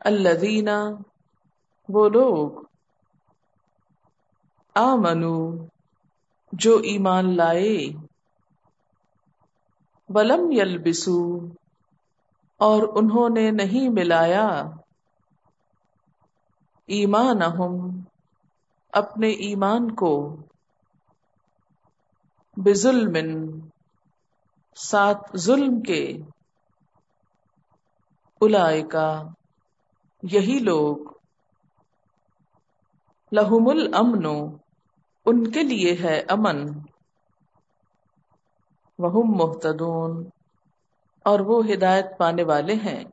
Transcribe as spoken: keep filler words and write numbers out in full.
अल्लज़ीना वो लोग, आमनु जो ईमान लाए, वलम यल्बिसू और उन्होंने नहीं मिलाया, ईमानहुम अपने ईमान को, बिजुल्मिन साथ जुल्म के, उलाइका यही लोग, लहुमुल अमनो उनके लिए है अमन, वहुम मुहतदून और वो हिदायत पाने वाले हैं।